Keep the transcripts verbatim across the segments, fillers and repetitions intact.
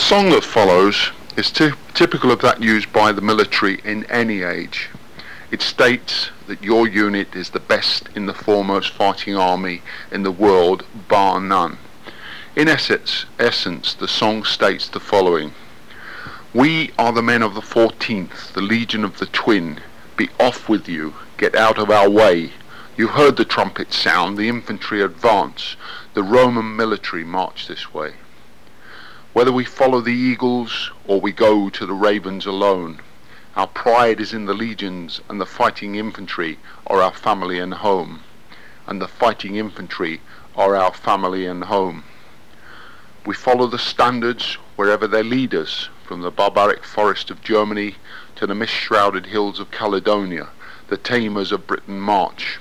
song that follows is ty- typical of that used by the military in any age. It states that your unit is the best in the foremost fighting army in the world, bar none. In essence, essence, the song states the following: "We are the men of the fourteenth, the legion of the twin. Be off with you, get out of our way. You heard the trumpet sound, the infantry advance, the Roman military march this way. Whether we follow the eagles or we go to the ravens alone, our pride is in the legions, and the fighting infantry are our family and home. And the fighting infantry are our family and home. We follow the standards wherever they lead us, from the barbaric forest of Germany to the mist-shrouded hills of Caledonia, the tamers of Britain march.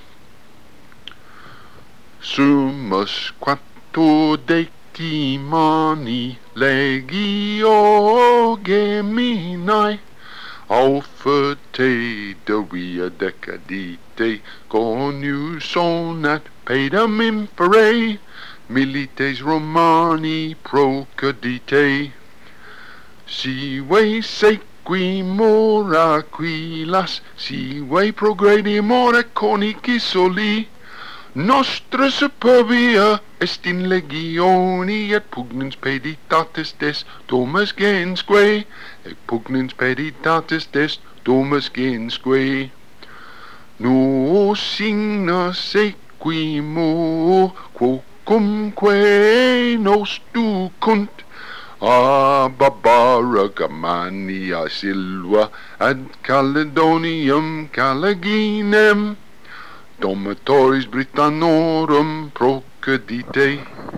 Sumus quatto decimani legio geminae Alpha te devia decadite conius sonat pedam impere milites Romani procedite. Sive sequimur aquilas, sive progredimur conici soli. Nostra superbia est in legioni, et pugnans peditatis des domus gensque, et pugnans peditatis des domus gensque. Nos signa sequimur, quocumque nos ducunt, a Barbara, Germania, Silva, ad Caledonium, Calaginem, Domitoris Britannorum procedite."